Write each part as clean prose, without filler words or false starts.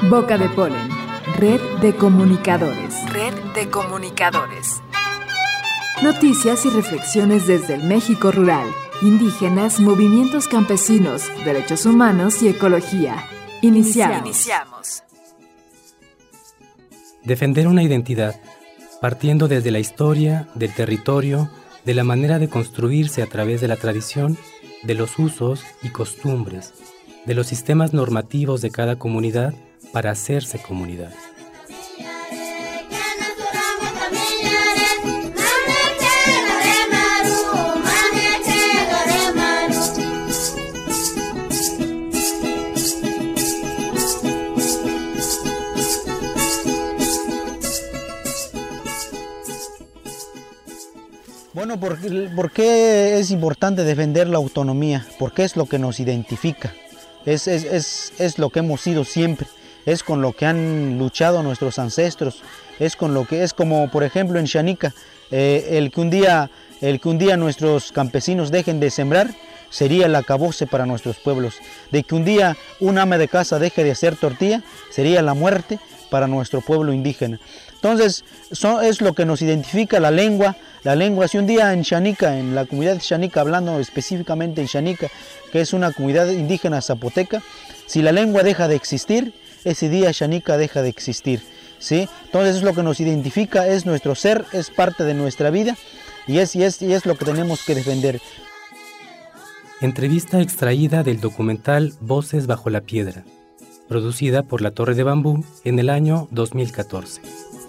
Boca de Polen, red de comunicadores. Red de comunicadores. Noticias y reflexiones desde el México rural, indígenas, movimientos campesinos, derechos humanos y ecología. Iniciamos. Defender una identidad, partiendo desde la historia, del territorio, de la manera de construirse a través de la tradición, de los usos y costumbres, de los sistemas normativos de cada comunidad para hacerse comunidad. Bueno, ¿por qué es importante defender la autonomía? Porque es lo que nos identifica, es lo que hemos sido siempre, es con lo que han luchado nuestros ancestros, es como por ejemplo en Xanica, el que un día nuestros campesinos dejen de sembrar sería el acabose para nuestros pueblos, de que un día un ama de casa deje de hacer tortilla sería la muerte para nuestro pueblo indígena. Entonces, es lo que nos identifica la lengua, si un día en Xanica, en la comunidad de Xanica, hablando específicamente en Xanica, que es una comunidad indígena zapoteca, si la lengua deja de existir, ese día Xanica deja de existir, ¿sí? Entonces es lo que nos identifica, es nuestro ser, es parte de nuestra vida y es lo que tenemos que defender. Entrevista extraída del documental Voces bajo la piedra, producida por La Torre de Bambú en el año 2014.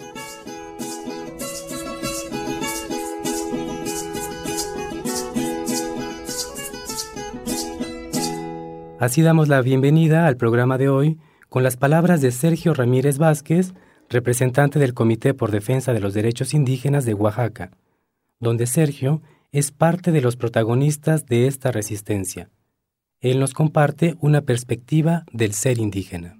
Así damos la bienvenida al programa de hoy con las palabras de Sergio Ramírez Vázquez, representante del Comité por Defensa de los Derechos Indígenas de Oaxaca, donde Sergio es parte de los protagonistas de esta resistencia. Él nos comparte una perspectiva del ser indígena.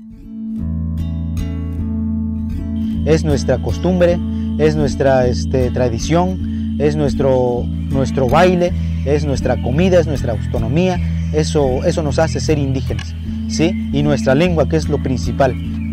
Es nuestra costumbre, es nuestra tradición, es nuestro baile, es nuestra comida, es nuestra autonomía. Eso nos hace ser indígenas, ¿sí? Y nuestra lengua, que es lo principal.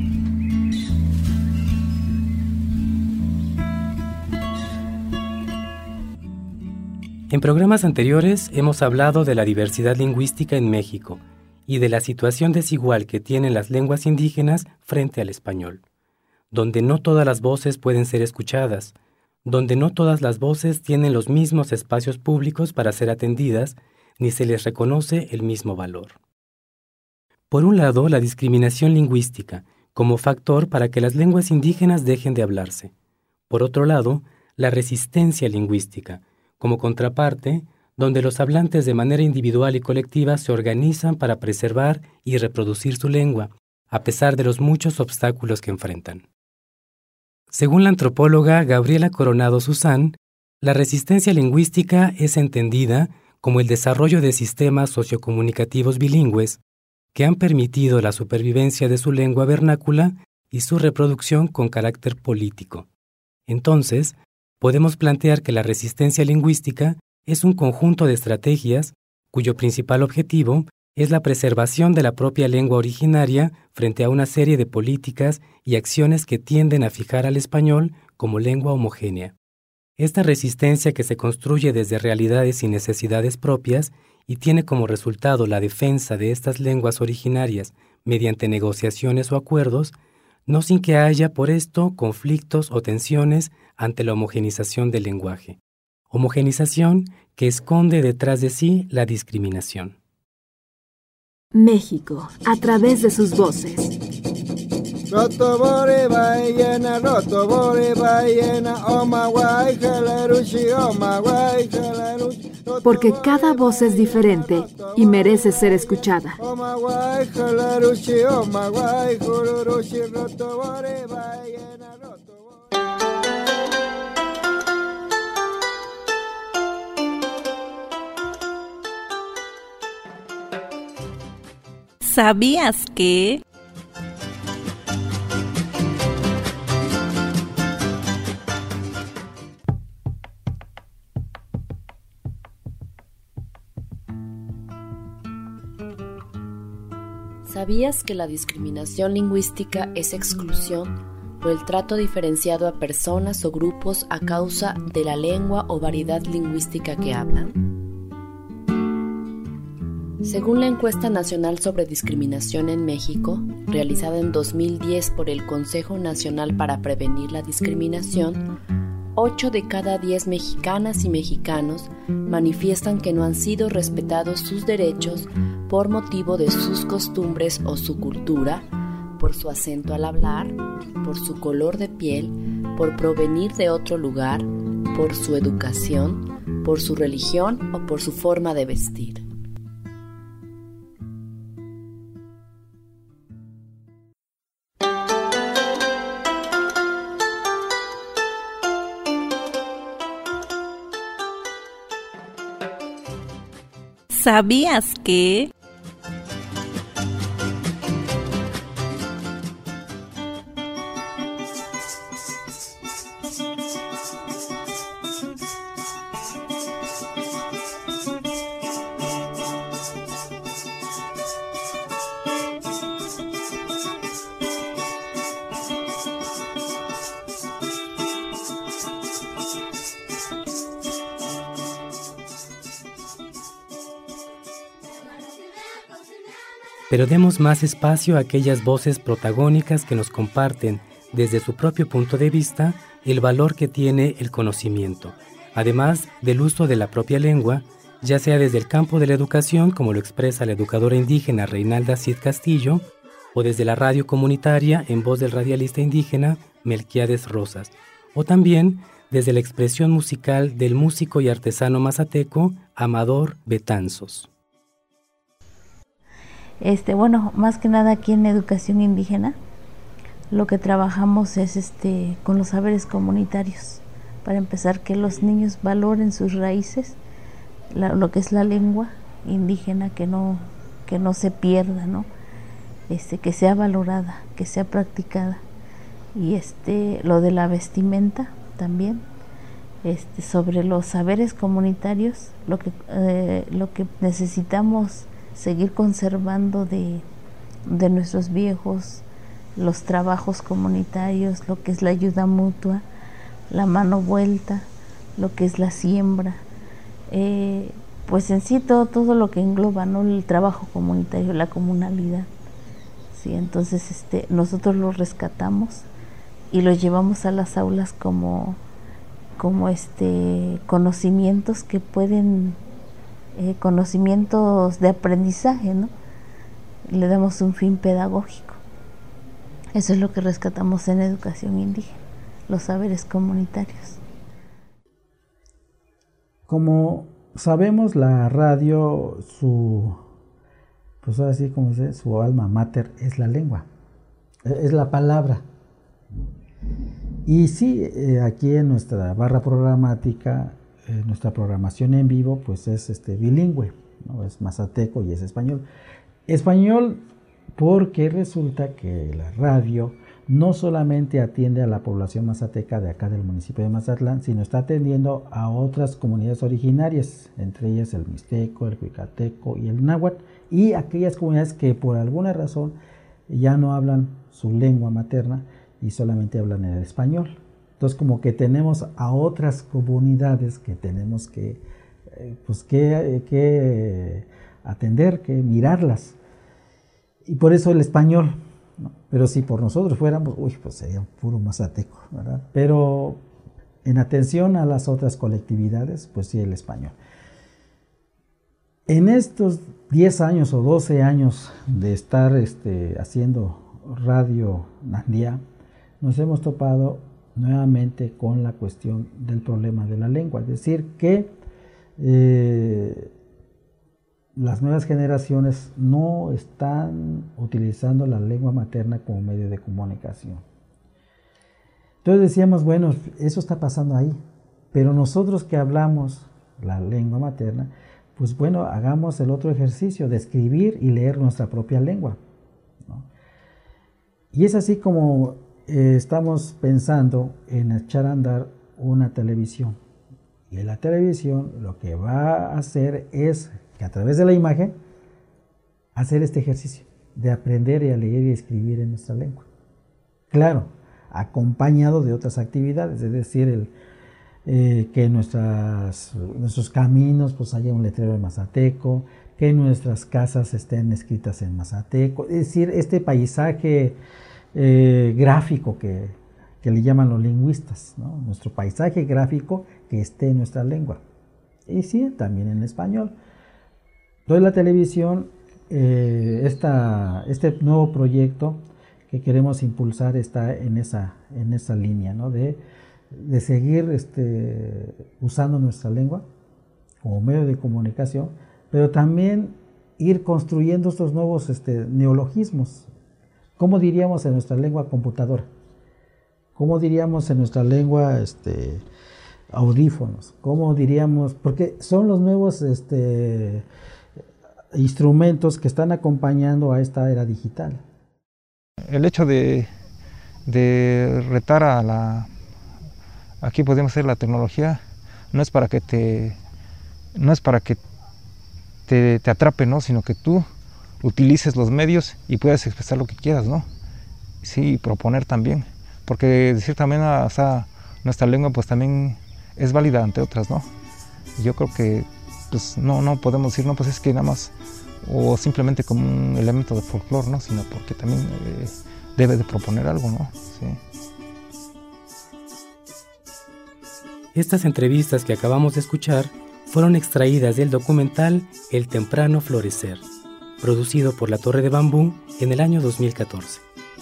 En programas anteriores hemos hablado de la diversidad lingüística en México y de la situación desigual que tienen las lenguas indígenas frente al español, donde no todas las voces pueden ser escuchadas, donde no todas las voces tienen los mismos espacios públicos para ser atendidas, ni se les reconoce el mismo valor. Por un lado, la discriminación lingüística, como factor para que las lenguas indígenas dejen de hablarse. Por otro lado, la resistencia lingüística, como contraparte, donde los hablantes de manera individual y colectiva se organizan para preservar y reproducir su lengua, a pesar de los muchos obstáculos que enfrentan. Según la antropóloga Gabriela Coronado Susán, la resistencia lingüística es entendida como el desarrollo de sistemas sociocomunicativos bilingües que han permitido la supervivencia de su lengua vernácula y su reproducción con carácter político. Entonces, podemos plantear que la resistencia lingüística es un conjunto de estrategias cuyo principal objetivo es la preservación de la propia lengua originaria frente a una serie de políticas y acciones que tienden a fijar al español como lengua homogénea. Esta resistencia que se construye desde realidades y necesidades propias y tiene como resultado la defensa de estas lenguas originarias mediante negociaciones o acuerdos, no sin que haya por esto conflictos o tensiones ante la homogenización del lenguaje. Homogenización que esconde detrás de sí la discriminación. México, a través de sus voces. Porque cada voz es diferente y merece ser escuchada. ¿Sabías que? ¿Sabías que la discriminación lingüística es exclusión o el trato diferenciado a personas o grupos a causa de la lengua o variedad lingüística que hablan? Según la encuesta nacional sobre discriminación en México, realizada en 2010 por el Consejo Nacional para Prevenir la Discriminación, 8 de cada 10 mexicanas y mexicanos manifiestan que no han sido respetados sus derechos por motivo de sus costumbres o su cultura, por su acento al hablar, por su color de piel, por provenir de otro lugar, por su educación, por su religión o por su forma de vestir. ¿Sabías que? Pero demos más espacio a aquellas voces protagónicas que nos comparten, desde su propio punto de vista, el valor que tiene el conocimiento, además del uso de la propia lengua, ya sea desde el campo de la educación, como lo expresa la educadora indígena Reinalda Cid Castillo, o desde la radio comunitaria en voz del radialista indígena Melquiades Rosas, o también desde la expresión musical del músico y artesano mazateco Amador Betanzos. Bueno, más que nada aquí en educación indígena, lo que trabajamos es con los saberes comunitarios, para empezar que los niños valoren sus raíces, lo que es la lengua indígena, que no se pierda, ¿no? Que sea valorada, que sea practicada, y lo de la vestimenta también, sobre los saberes comunitarios, lo que necesitamos seguir conservando de nuestros viejos, los trabajos comunitarios, lo que es la ayuda mutua, la mano vuelta, lo que es la siembra, pues en sí todo lo que engloba, ¿no? El trabajo comunitario, la comunalidad. Sí, entonces nosotros lo rescatamos y lo llevamos a las aulas como conocimientos que pueden, conocimientos de aprendizaje, ¿no? Le damos un fin pedagógico. Eso es lo que rescatamos en educación indígena, los saberes comunitarios. Como sabemos, la radio, pues así como dice, su alma mater es la lengua, es la palabra. Y sí, aquí en nuestra barra programática, nuestra programación en vivo, pues es bilingüe, ¿no? Es mazateco y es español. Español porque resulta que la radio no solamente atiende a la población mazateca de acá del municipio de Mazatlán, sino está atendiendo a otras comunidades originarias, entre ellas el mixteco, el cuicateco y el náhuatl, y aquellas comunidades que por alguna razón ya no hablan su lengua materna y solamente hablan el español. Entonces, como que tenemos a otras comunidades que tenemos que atender, que mirarlas. Y por eso el español, ¿no? Pero si por nosotros fuéramos, pues sería puro mazateco, ¿verdad? Pero en atención a las otras colectividades, pues sí, el español. En estos 10 años o 12 años de estar haciendo Radio Nandía, nos hemos topado nuevamente con la cuestión del problema de la lengua, es decir, que las nuevas generaciones no están utilizando la lengua materna como medio de comunicación. Entonces decíamos, bueno, eso está pasando ahí, pero nosotros que hablamos la lengua materna, pues bueno, hagamos el otro ejercicio de escribir y leer nuestra propia lengua, ¿no? Y es así como estamos pensando en echar a andar una televisión. Y la televisión lo que va a hacer es que a través de la imagen hacer este ejercicio de aprender a leer y escribir en nuestra lengua. Claro, acompañado de otras actividades, es decir, que en nuestros caminos pues haya un letrero en mazateco, que nuestras casas estén escritas en mazateco, es decir, este paisaje gráfico que le llaman los lingüistas, ¿no? Nuestro paisaje gráfico que esté en nuestra lengua. Y sí, también en español. Entonces la televisión, este nuevo proyecto que queremos impulsar está en esa línea, ¿no? De seguir usando nuestra lengua como medio de comunicación, pero también ir construyendo estos nuevos neologismos. ¿Cómo diríamos en nuestra lengua computadora? ¿Cómo diríamos en nuestra lengua audífonos? ¿Cómo diríamos? Porque son los nuevos instrumentos que están acompañando a esta era digital. El hecho de retar aquí podemos hacer la tecnología, no es para que te atrape, ¿no? Sino que tú utilices los medios y puedas expresar lo que quieras, ¿no? Sí, y proponer también, porque de cierta manera, o sea, nuestra lengua pues también es válida ante otras, ¿no? Yo creo que pues no podemos decir, no, pues es que nada más, o simplemente como un elemento de folclore, ¿no? Sino porque también debe de proponer algo, ¿no? Sí. Estas entrevistas que acabamos de escuchar fueron extraídas del documental El Temprano Florecer, producido por La Torre de Bambú en el año 2014.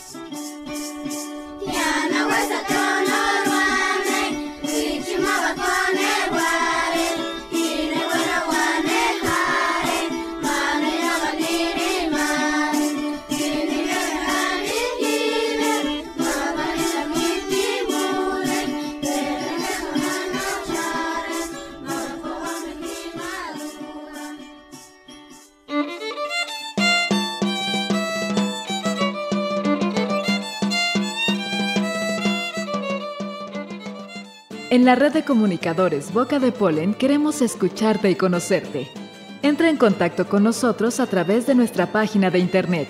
En la red de comunicadores Boca de Polen queremos escucharte y conocerte. Entra en contacto con nosotros a través de nuestra página de internet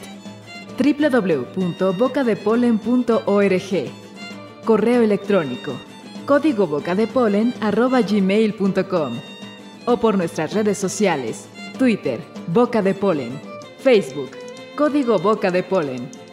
www.bocadepolen.org, correo electrónico códigobocadepolen@gmail.com o por nuestras redes sociales, Twitter, Boca de Polen, Facebook, Código Boca de Polen.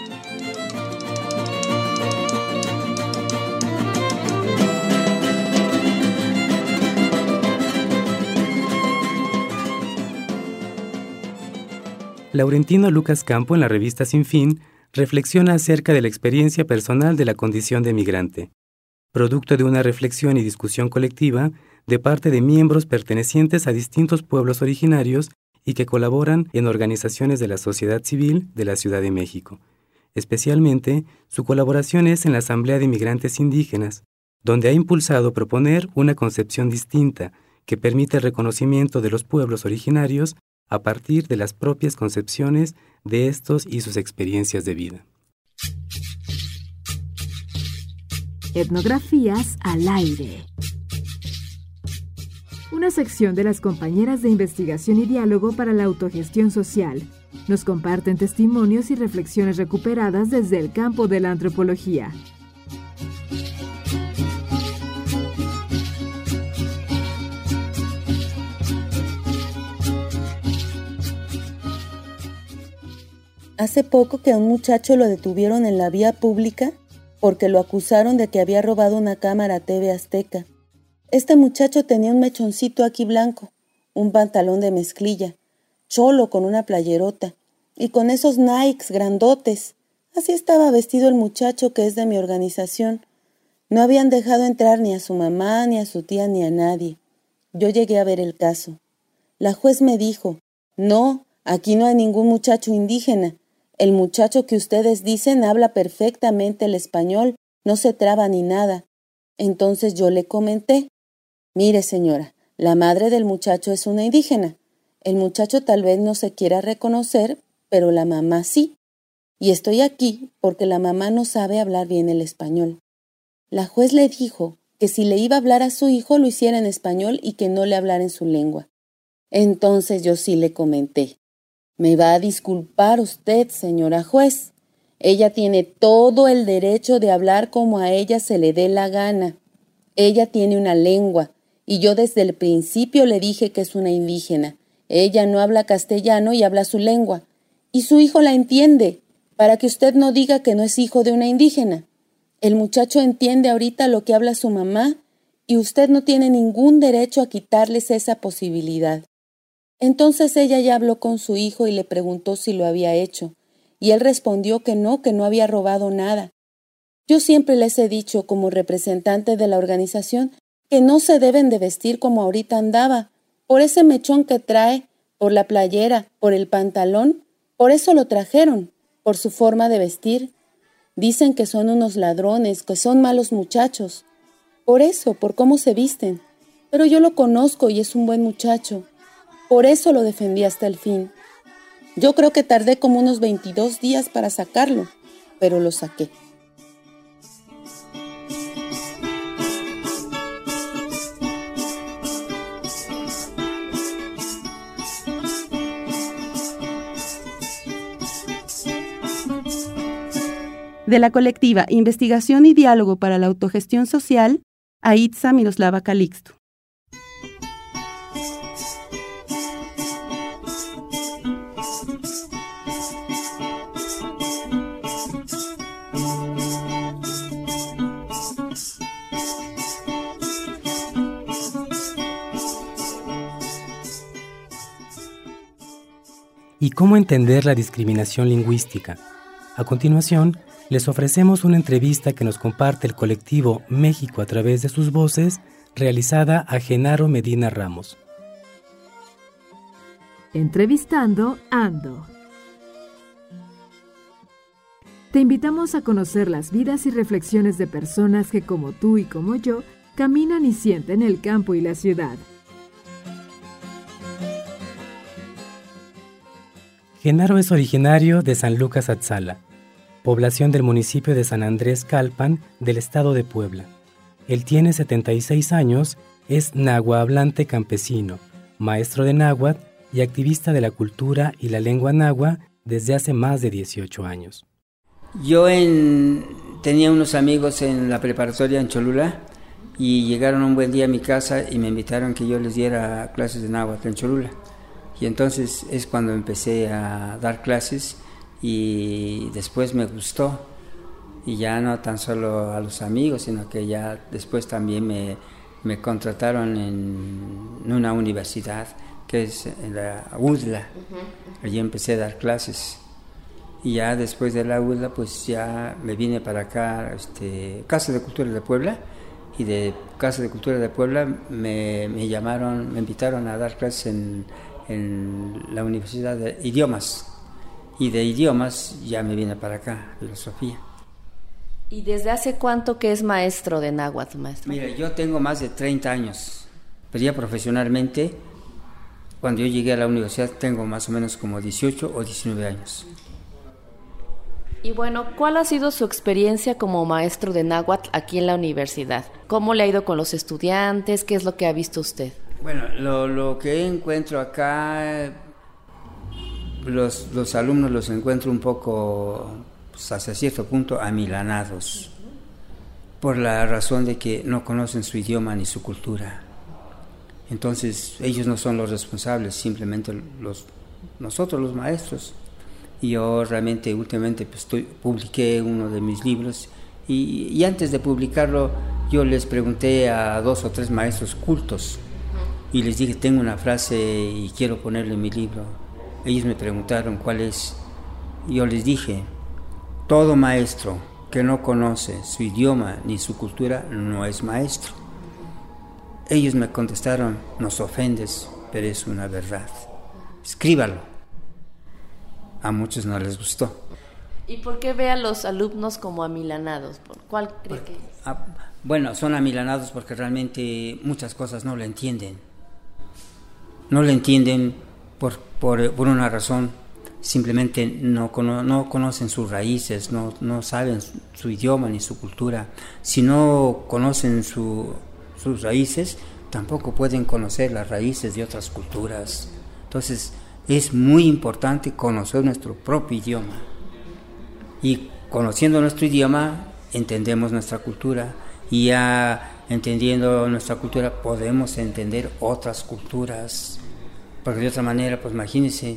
Laurentino Lucas Campo, en la revista Sin Fin, reflexiona acerca de la experiencia personal de la condición de migrante, producto de una reflexión y discusión colectiva de parte de miembros pertenecientes a distintos pueblos originarios y que colaboran en organizaciones de la sociedad civil de la Ciudad de México. Especialmente, su colaboración es en la Asamblea de Migrantes Indígenas, donde ha impulsado proponer una concepción distinta que permite el reconocimiento de los pueblos originarios a partir de las propias concepciones de estos y sus experiencias de vida. Etnografías al aire. Una sección de las compañeras de investigación y diálogo para la autogestión social. Nos comparten testimonios y reflexiones recuperadas desde el campo de la antropología. Hace poco que a un muchacho lo detuvieron en la vía pública porque lo acusaron de que había robado una cámara TV Azteca. Este muchacho tenía un mechoncito aquí blanco, un pantalón de mezclilla, cholo con una playerota y con esos Nikes grandotes. Así estaba vestido el muchacho que es de mi organización. No habían dejado entrar ni a su mamá, ni a su tía, ni a nadie. Yo llegué a ver el caso. La juez me dijo, no, aquí no hay ningún muchacho indígena. El muchacho que ustedes dicen habla perfectamente el español, no se traba ni nada. Entonces yo le comenté, mire señora, la madre del muchacho es una indígena. El muchacho tal vez no se quiera reconocer, pero la mamá sí. Y estoy aquí porque la mamá no sabe hablar bien el español. La juez le dijo que si le iba a hablar a su hijo lo hiciera en español y que no le hablara en su lengua. Entonces yo sí le comenté, Me va a disculpar usted, señora juez. Ella tiene todo el derecho de hablar como a ella se le dé la gana. Ella tiene una lengua, y yo desde el principio le dije que es una indígena. Ella no habla castellano y habla su lengua, y su hijo la entiende, para que usted no diga que no es hijo de una indígena. El muchacho entiende ahorita lo que habla su mamá, y usted no tiene ningún derecho a quitarles esa posibilidad. Entonces ella ya habló con su hijo y le preguntó si lo había hecho, y él respondió que no había robado nada. Yo siempre les he dicho, como representante de la organización, que no se deben de vestir como ahorita andaba, por ese mechón que trae, por la playera, por el pantalón, por eso lo trajeron, por su forma de vestir. Dicen que son unos ladrones, que son malos muchachos. Por eso, por cómo se visten. Pero yo lo conozco y es un buen muchacho. Por eso lo defendí hasta el fin. Yo creo que tardé como unos 22 días para sacarlo, pero lo saqué. De la colectiva Investigación y Diálogo para la Autogestión Social, Aitza Miroslava Calixto. ¿Y cómo entender la discriminación lingüística? A continuación, les ofrecemos una entrevista que nos comparte el colectivo México a través de sus voces, realizada a Genaro Medina Ramos. Entrevistando Ando. Te invitamos a conocer las vidas y reflexiones de personas que, como tú y como yo, caminan y sienten el campo y la ciudad. Genaro es originario de San Lucas Atzala, población del municipio de San Andrés Calpan, del estado de Puebla. Él tiene 76 años, es nahuahablante campesino, maestro de náhuatl y activista de la cultura y la lengua náhuatl desde hace más de 18 años. Yo tenía unos amigos en la preparatoria en Cholula y llegaron un buen día a mi casa y me invitaron que yo les diera clases de náhuatl en Cholula. Y entonces es cuando empecé a dar clases y después me gustó. Y ya no tan solo a los amigos, sino que ya después también me contrataron en una universidad que es en la UDLA. Allí empecé a dar clases. Y ya después de la UDLA, pues ya me vine para acá, Casa de Cultura de Puebla. Y de Casa de Cultura de Puebla me invitaron a dar clases en la Universidad de Idiomas. Y de idiomas ya me vine para acá, filosofía. ¿Y desde hace cuánto que es maestro de náhuatl, maestro? Mira, yo tengo más de 30 años, pero ya profesionalmente, cuando yo llegué a la universidad, tengo más o menos como 18 o 19 años. Y bueno, ¿cuál ha sido su experiencia como maestro de náhuatl aquí en la universidad? ¿Cómo le ha ido con los estudiantes? ¿Qué es lo que ha visto usted? Bueno, lo que encuentro acá, los alumnos los encuentro un poco, pues hasta cierto punto, amilanados, por la razón de que no conocen su idioma ni su cultura. Entonces, ellos no son los responsables, simplemente nosotros los maestros. Y yo realmente últimamente publiqué uno de mis libros y antes de publicarlo yo les pregunté a 2 o 3 maestros cultos y les dije, tengo una frase y quiero ponerla en mi libro. Ellos me preguntaron cuál es. Y yo les dije, todo maestro que no conoce su idioma ni su cultura no es maestro. Ellos me contestaron, nos ofendes, pero es una verdad. Escríbalo. A muchos no les gustó. ¿Y por qué ve a los alumnos como amilanados? ¿Cuál cree que es? Bueno, son amilanados porque realmente muchas cosas no lo entienden. No lo entienden por una razón. Simplemente no conocen sus raíces, no saben su idioma ni su cultura. Si no conocen sus raíces, tampoco pueden conocer las raíces de otras culturas. Entonces, es muy importante conocer nuestro propio idioma. Y conociendo nuestro idioma, entendemos nuestra cultura. Y ya entendiendo nuestra cultura, podemos entender otras culturas. Porque de otra manera, pues imagínense,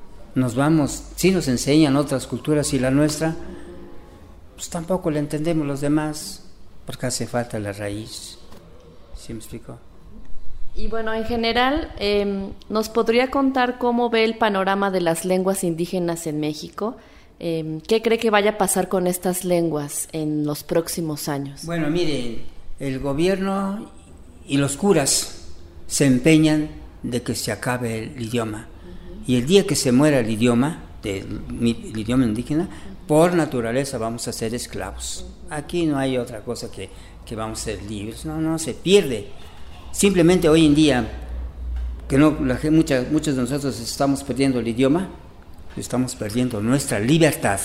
sí nos enseñan otras culturas y la nuestra, pues tampoco la entendemos los demás, porque hace falta la raíz. ¿Sí me explico? Y bueno, en general, ¿nos podría contar cómo ve el panorama de las lenguas indígenas en México? ¿Qué cree que vaya a pasar con estas lenguas en los próximos años? Bueno, mire, el gobierno y los curas se empeñan de que se acabe el idioma. Y el día que se muera el idioma indígena, por naturaleza vamos a ser esclavos. Aquí no hay otra cosa que vamos a ser libres. No, se pierde. Simplemente hoy en día, que muchos de nosotros estamos perdiendo el idioma, estamos perdiendo nuestra libertad.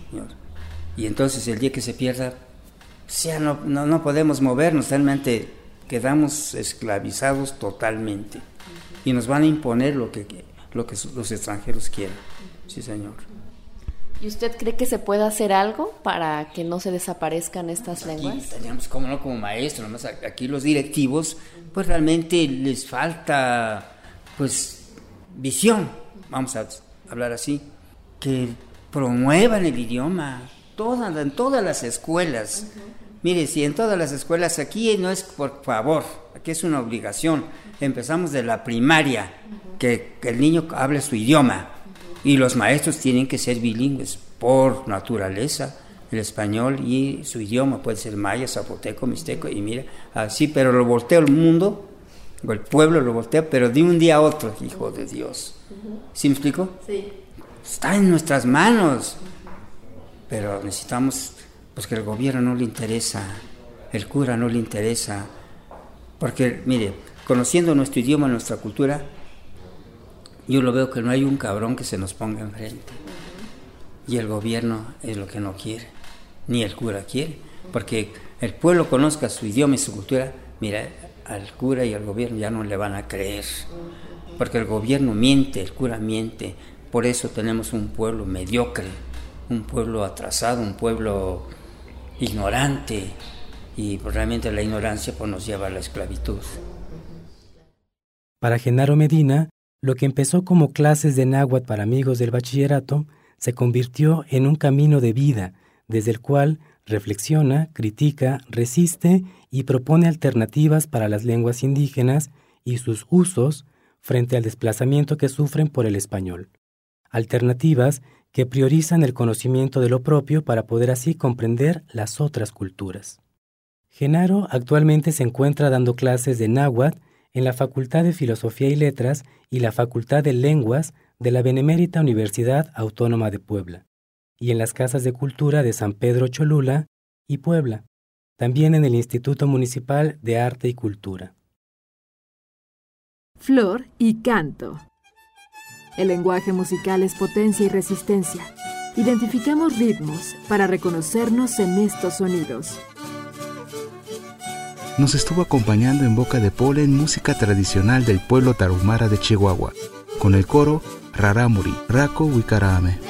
Y entonces el día que se pierda, ya no podemos movernos, realmente quedamos esclavizados totalmente. Y nos van a imponer lo que los extranjeros quieran. Sí, señor. ¿Y usted cree que se puede hacer algo para que no se desaparezcan estas lenguas? Aquí tenemos, como maestro, nomás aquí los directivos, pues realmente les falta, pues, visión, vamos a hablar así, que promuevan el idioma, en todas las escuelas. Mire, si en todas las escuelas, aquí no es por favor, aquí es una obligación. Empezamos de la primaria, que el niño hable su idioma, y los maestros tienen que ser bilingües por naturaleza, el español y su idioma, puede ser maya, zapoteco, mixteco, y mira, así, pero lo voltea el mundo, o el pueblo lo voltea, pero de un día a otro, hijo de Dios. ¿Sí me explico? Sí. Está en nuestras manos, pero necesitamos, pues, que el gobierno no le interesa, el cura no le interesa, porque, mire, conociendo nuestro idioma, nuestra cultura, yo lo veo que no hay un cabrón que se nos ponga enfrente. Y el gobierno es lo que no quiere, ni el cura quiere, porque el pueblo conozca su idioma y su cultura, mira, al cura y al gobierno ya no le van a creer, porque el gobierno miente, el cura miente. Por eso tenemos un pueblo mediocre, un pueblo atrasado, un pueblo ignorante, y realmente la ignorancia pues nos lleva a la esclavitud. Para Genaro Medina, lo que empezó como clases de náhuatl para amigos del bachillerato se convirtió en un camino de vida, desde el cual reflexiona, critica, resiste y propone alternativas para las lenguas indígenas y sus usos frente al desplazamiento que sufren por el español. Alternativas que priorizan el conocimiento de lo propio para poder así comprender las otras culturas. Genaro actualmente se encuentra dando clases de náhuatl en la Facultad de Filosofía y Letras y la Facultad de Lenguas de la Benemérita Universidad Autónoma de Puebla, y en las Casas de Cultura de San Pedro Cholula y Puebla, también en el Instituto Municipal de Arte y Cultura. Flor y canto. El lenguaje musical es potencia y resistencia. Identificamos ritmos para reconocernos en estos sonidos. Nos estuvo acompañando en Boca de Polen música tradicional del pueblo tarahumara de Chihuahua, con el coro Rarámuri, Raco Huicarame.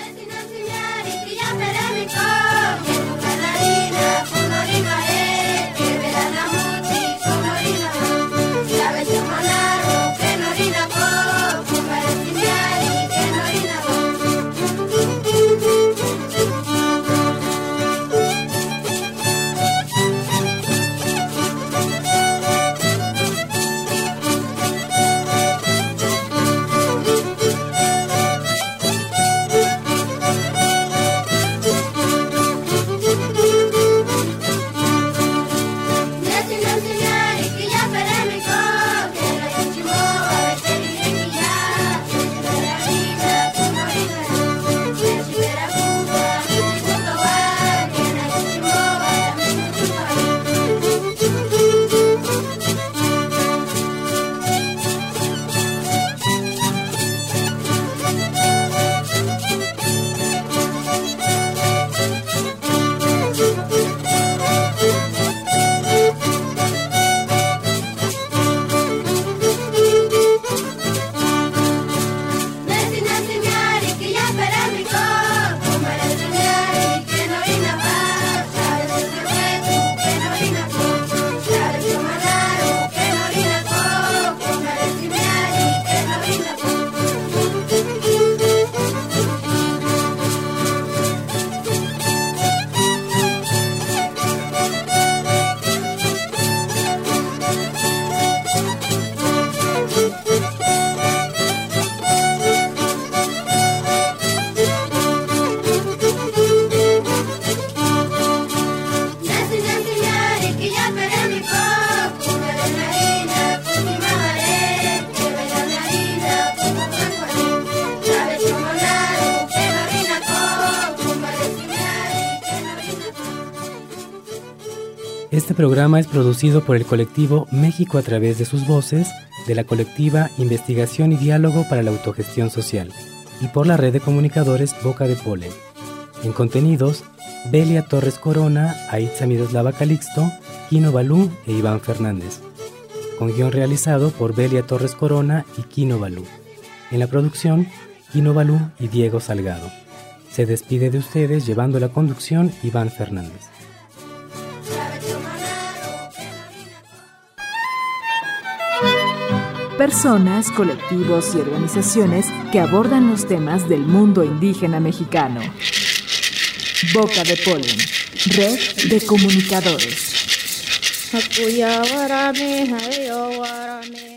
Este programa es producido por el colectivo México a través de sus voces, de la colectiva Investigación y Diálogo para la Autogestión Social y por la red de comunicadores Boca de Polen. En contenidos, Belia Torres Corona, Aitza Miroslava Calixto, Kino Balú e Iván Fernández. Con guión realizado por Belia Torres Corona y Kino Balú. En la producción, Kino Balú y Diego Salgado. Se despide de ustedes llevando la conducción Iván Fernández. Personas, colectivos y organizaciones que abordan los temas del mundo indígena mexicano. Boca de Polen, red de comunicadores.